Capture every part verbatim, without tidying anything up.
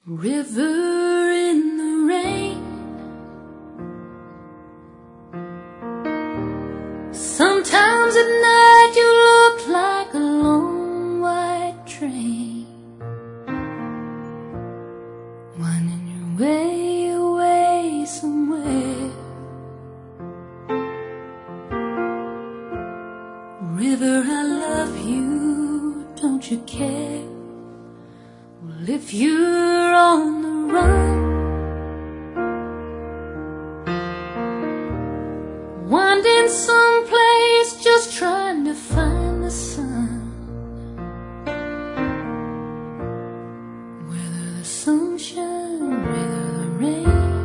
River in the rain. Sometimes at night you look like a long white train, winding your way away somewhere. River, I love you, don't you care? Well, if you're on the run, winding someplace just trying to find the sun, whether the sunshine, whether the rain.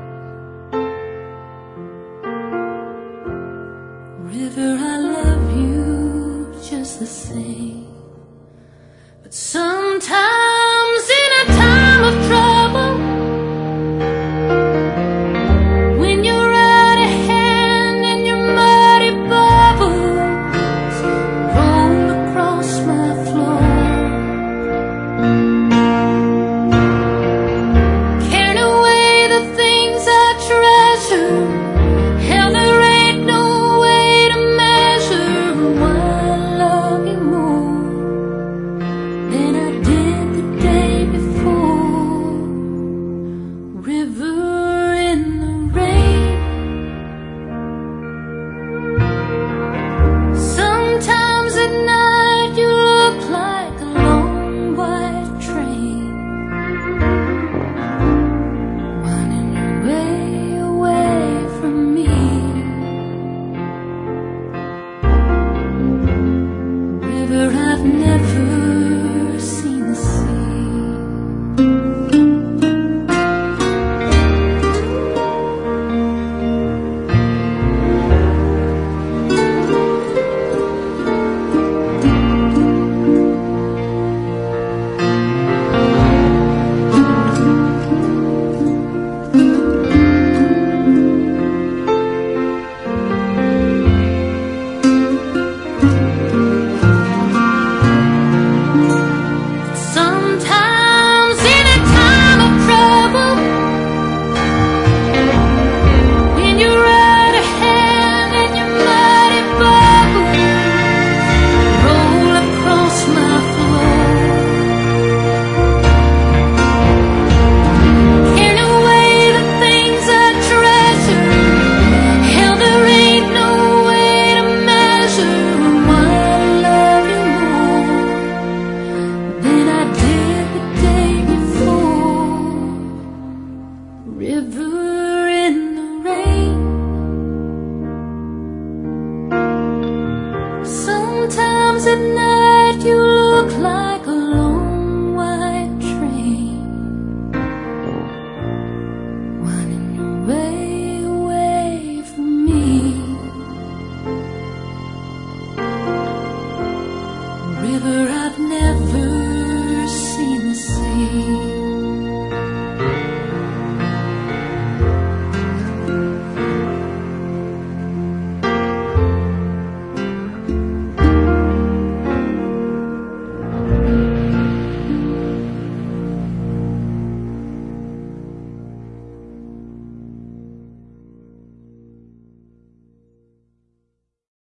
River, I love you just the same. But sometimes in a time of trouble, when you're out of hand and your muddy bubbles roll across my floor, carrying away the things I treasure, hell, there ain't no way to measure why I love you more than I did the day before. River in the rain. Sometimes at night you look like a long white train, winding your way away from me. River, I've never seen the sea. Sometimes in a time of trouble, when you're out of hand and your muddy bubbles roll across my floor, carrying away the things I treasure, hell, there ain't no way to measure why I love you more than I did the day before. River in the rain. Sometimes at night you look like a long white train, winding your way away from me. River, I've never